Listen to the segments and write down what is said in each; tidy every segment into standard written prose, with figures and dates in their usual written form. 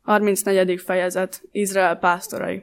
34. fejezet. Izrael pásztorai.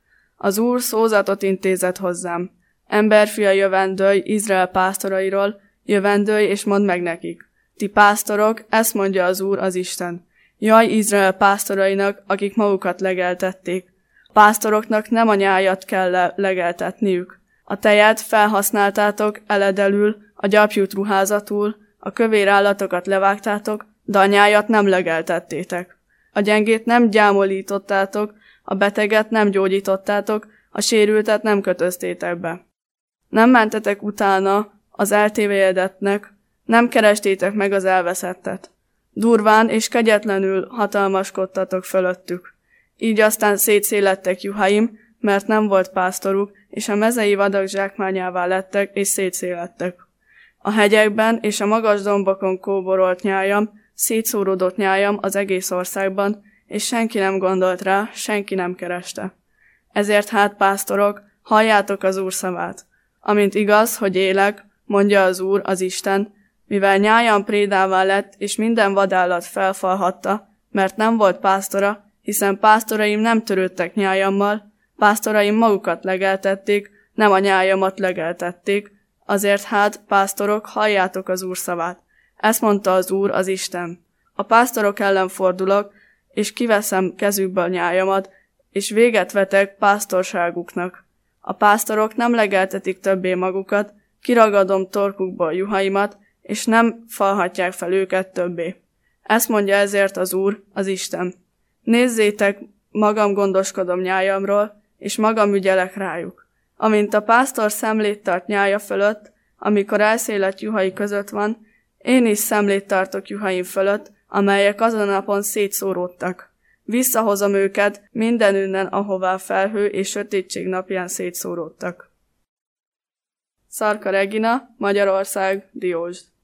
Az Úr szózatot intézett hozzám. Emberfia, jövendőlj Izrael pásztorairól, jövendőlj és mondd meg nekik. Ti pásztorok, ezt mondja az Úr, az Isten. Jaj Izrael pásztorainak, akik magukat legeltették. A pásztoroknak nem a nyájat kell legeltetniük. A tejet felhasználtátok eledelül, a gyapjút ruházatul, a kövér állatokat levágtátok, de a nyájat nem legeltettétek. A gyengét nem gyámolítottátok, a beteget nem gyógyítottátok, a sérültet nem kötöztétek be. Nem mentetek utána az eltévejedetnek, nem kerestétek meg az elveszettet. Durván és kegyetlenül hatalmaskodtatok fölöttük. Így aztán szétszélettek juhaim, mert nem volt pásztoruk, és a mezei vadak zsákmányává lettek, és szétszélettek. A hegyekben és a magas dombokon kóborolt nyájam, szétszóródott nyájam az egész országban, és senki nem gondolt rá, senki nem kereste. Ezért hát, pásztorok, halljátok az Úr szavát. Amint igaz, hogy élek, mondja az Úr, az Isten, mivel nyájam prédává lett, és minden vadállat felfalhatta, mert nem volt pásztora, hiszen pásztoraim nem törődtek nyájammal, pásztoraim magukat legeltették, nem a nyájamat legeltették, azért hát, pásztorok, halljátok az Úr szavát. Ezt mondta az Úr, az Isten. A pásztorok ellen fordulok, és kiveszem kezükből nyájamat, és véget vetek pásztorságuknak. A pásztorok nem legeltetik többé magukat, kiragadom torkukból juhaimat, és nem falhatják fel őket többé. Ezt mondja ezért az Úr, az Isten. Nézzétek, magam gondoskodom nyájamról, és magam ügyelek rájuk. Amint a pásztor szemlét tart nyája fölött, amikor elszélet juhai között van, én is szemlét tartok juhaim fölött, amelyek azon a napon szétszóródtak. Visszahozom őket mindenünnen, ahová felhő és sötétség napján szétszóródtak. Szarka Regina, Magyarország, Diósd.